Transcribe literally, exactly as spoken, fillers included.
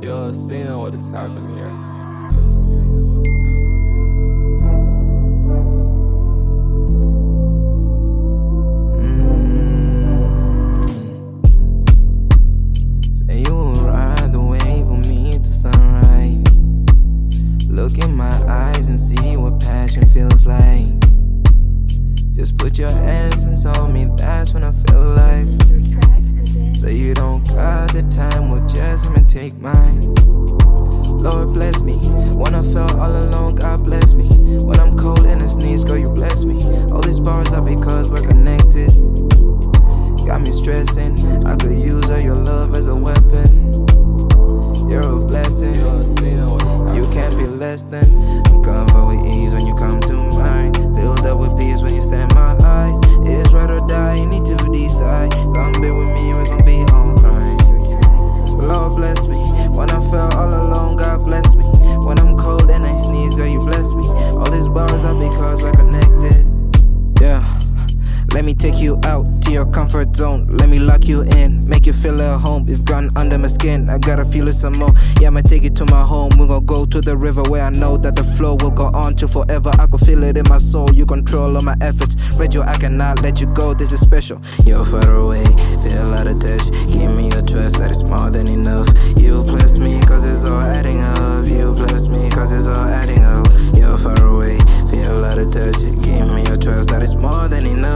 Yo, seeing what is happening here. Look in my eyes and see what passion feels like. Just put your hands and hold me, that's when I feel alive. So you don't got the time, well just come and take mine. Lord bless me, when I felt all alone, God bless me. When I'm cold and I sneeze, girl you bless me. All these bars are because we're connected. Got me stressing, I could use all your love as a weapon. You're a blessing, you can't be less than. I'm covered with ease when you come to mind. Filled up with peace when you stand in my eyes. It's right or die, you need to decide. Come be with me, we're gonna be alright. Lord bless me, when I felt all alone, God bless me. When I'm cold and I sneeze, girl you bless me. All these bars are because we're connected. Yeah. Let me take you out to your comfort zone. Let me lock you in, make you feel at home. You've gone under my skin, I gotta feel it some more. Yeah, I'ma take it to my home. We're gonna go to the river where I know that the flow will go on to forever. I can feel it in my soul, you control all my efforts. Radio, I cannot let you go, this is special. You're far away, feel out of touch. Give me your trust, that is more than enough. You bless me, cause it's all adding up. You bless me, cause it's all adding up. You're far away, feel out of touch. Give me your trust, that is more than enough.